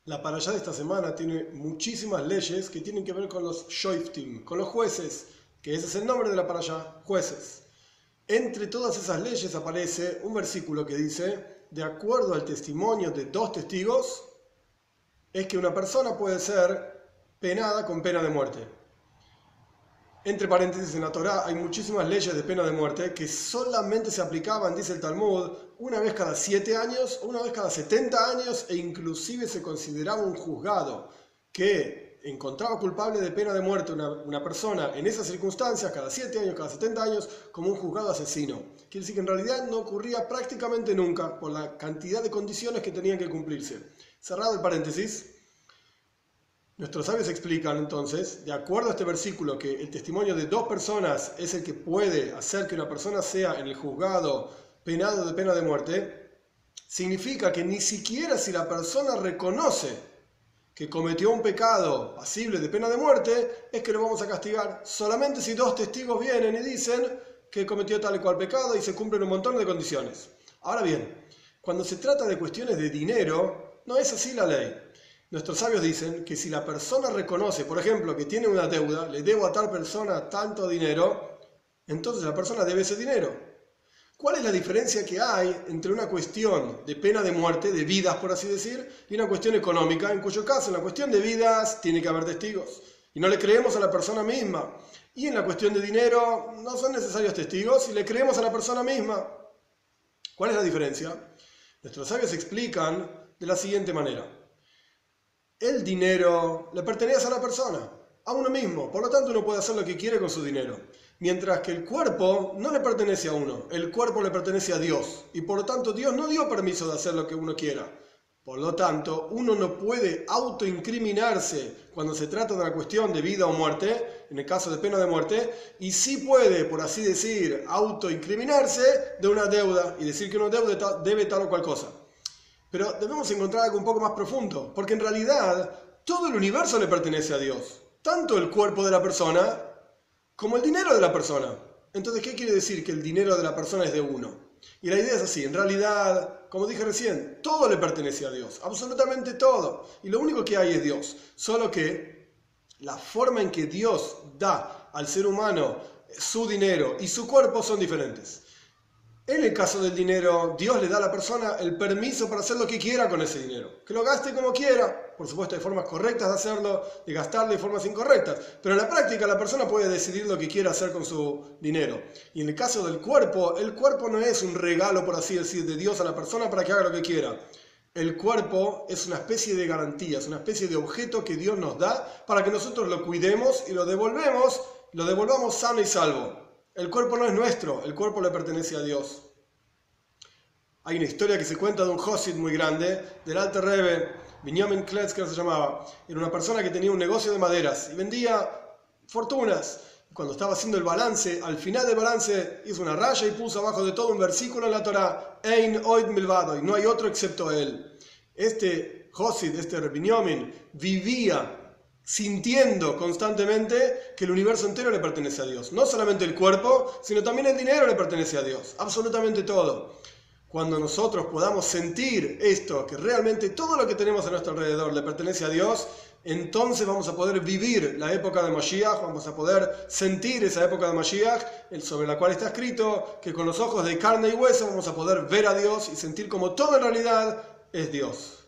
La parashá de esta semana tiene muchísimas leyes que tienen que ver con los shoftim, con los jueces, que ese es el nombre de la parashá, jueces. Entre todas esas leyes aparece un versículo que dice, de acuerdo al testimonio de dos testigos, es que una persona puede ser penada con pena de muerte. Entre paréntesis, en la Torá hay muchísimas leyes de pena de muerte que solamente se aplicaban, dice el Talmud, una vez cada 7 años, una vez cada 70 años, e inclusive se consideraba un juzgado que encontraba culpable de pena de muerte una persona en esas circunstancias, cada 7 años, cada 70 años, como un juzgado asesino. Quiere decir que en realidad no ocurría prácticamente nunca por la cantidad de condiciones que tenían que cumplirse. Cerrado el paréntesis. Nuestros sabios explican entonces, de acuerdo a este versículo, que el testimonio de dos personas es el que puede hacer que una persona sea en el juzgado penado de pena de muerte, significa que ni siquiera si la persona reconoce que cometió un pecado pasible de pena de muerte, es que lo vamos a castigar. Solamente si dos testigos vienen y dicen que cometió tal y cual pecado y se cumplen un montón de condiciones. Ahora bien, cuando se trata de cuestiones de dinero, no es así la ley. Nuestros sabios dicen que si la persona reconoce, por ejemplo, que tiene una deuda, le debo a tal persona tanto dinero, entonces la persona debe ese dinero. ¿Cuál es la diferencia que hay entre una cuestión de pena de muerte, de vidas por así decir, y una cuestión económica, en cuyo caso en la cuestión de vidas tiene que haber testigos y no le creemos a la persona misma? Y en la cuestión de dinero no son necesarios testigos y le creemos a la persona misma. ¿Cuál es la diferencia? Nuestros sabios explican de la siguiente manera. El dinero le pertenece a la persona, a uno mismo, por lo tanto uno puede hacer lo que quiere con su dinero. Mientras que el cuerpo no le pertenece a uno, el cuerpo le pertenece a Dios. Y por lo tanto Dios no dio permiso de hacer lo que uno quiera. Por lo tanto, uno no puede autoincriminarse cuando se trata de una cuestión de vida o muerte, en el caso de pena de muerte, y sí puede, por así decir, autoincriminarse de una deuda y decir que uno debe tal o cual cosa. Pero debemos encontrar algo un poco más profundo, porque en realidad todo el universo le pertenece a Dios, tanto el cuerpo de la persona como el dinero de la persona. Entonces, ¿qué quiere decir que el dinero de la persona es de uno? Y la idea es así, en realidad, como dije recién, todo le pertenece a Dios, absolutamente todo. Y lo único que hay es Dios, solo que la forma en que Dios da al ser humano su dinero y su cuerpo son diferentes. En el caso del dinero, Dios le da a la persona el permiso para hacer lo que quiera con ese dinero. Que lo gaste como quiera. Por supuesto, hay formas correctas de hacerlo, de gastarlo de formas incorrectas. Pero en la práctica, la persona puede decidir lo que quiera hacer con su dinero. Y en el caso del cuerpo, el cuerpo no es un regalo, por así decir, de Dios a la persona para que haga lo que quiera. El cuerpo es una especie de garantía, es una especie de objeto que Dios nos da para que nosotros lo cuidemos y lo devolvamos sano y salvo. El cuerpo no es nuestro, el cuerpo le pertenece a Dios. Hay una historia que se cuenta de un Hasid muy grande, del Alter Rebbe, Binyamin Kletzker se llamaba. Era una persona que tenía un negocio de maderas y vendía fortunas. Cuando estaba haciendo el balance, al final del balance hizo una raya y puso abajo de todo un versículo en la Torá, Ein oid milvado, y no hay otro excepto él. Este Hasid, este Binyamin, vivía sintiendo constantemente que el universo entero le pertenece a Dios. No solamente el cuerpo, sino también el dinero le pertenece a Dios. Absolutamente todo. Cuando nosotros podamos sentir esto, que realmente todo lo que tenemos a nuestro alrededor le pertenece a Dios, entonces vamos a poder vivir la época de Mashiach, vamos a poder sentir esa época de Mashiach, sobre la cual está escrito que con los ojos de carne y hueso vamos a poder ver a Dios y sentir como todo en realidad es Dios.